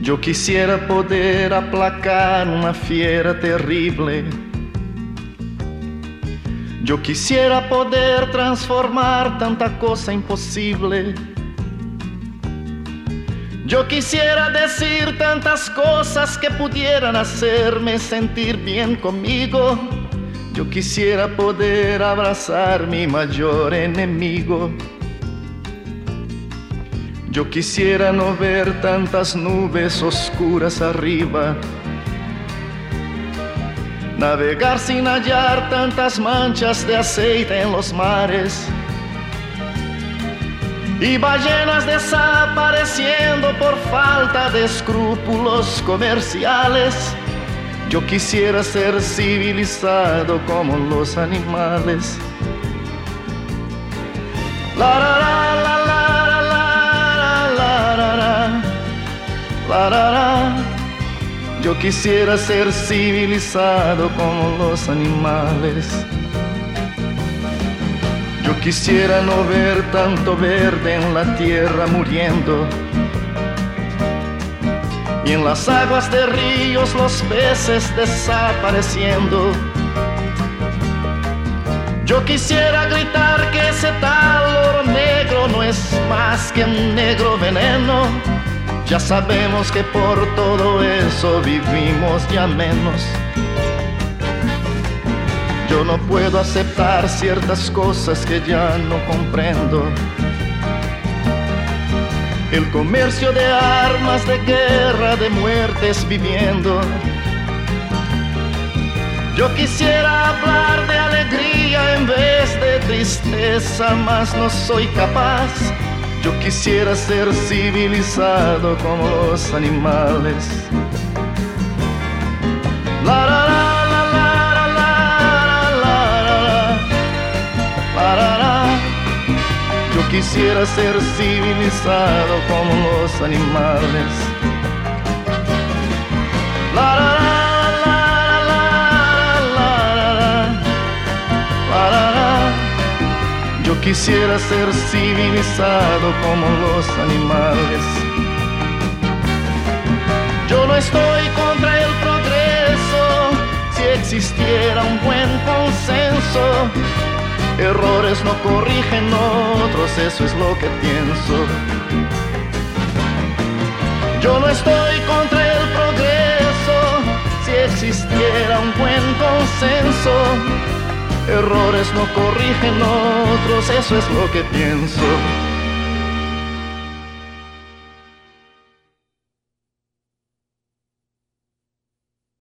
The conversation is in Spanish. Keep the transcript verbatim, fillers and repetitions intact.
Yo quisiera poder aplacar una fiera terrible. Yo quisiera poder transformar tanta cosa imposible. Yo quisiera decir tantas cosas que pudieran hacerme sentir bien conmigo. Yo quisiera poder abrazar mi mayor enemigo. Yo quisiera no ver tantas nubes oscuras arriba, navegar sin hallar tantas manchas de aceite en los mares y ballenas desapareciendo por falta de escrúpulos comerciales. Yo quisiera ser civilizado como los animales. La, la, la, la, la, la, la, la, la, la, la. Yo quisiera ser civilizado como los animales. Yo quisiera no ver tanto verde en la tierra muriendo, y en las aguas de ríos los peces desapareciendo. Yo quisiera gritar que ese tal oro negro no es más que un negro veneno. Ya sabemos que por todo eso vivimos ya menos. Yo no puedo aceptar ciertas cosas que ya no comprendo. El comercio de armas, de guerra, de muertes viviendo. Yo quisiera hablar de alegría en vez de tristeza, mas no soy capaz. Yo quisiera ser civilizado como los animales. La, la, la, la, la, la, la, la, la, la, la. Yo quisiera ser civilizado como los animales. La, la, la, la, la, la, la, la, la. Yo quisiera ser civilizado como los animales. Yo no estoy contra el progreso si existiera un buen consenso. Errores no corrigen otros, eso es lo que pienso. Yo no estoy contra el progreso si existiera un buen consenso. Errores no corrigen otros, eso es lo que pienso.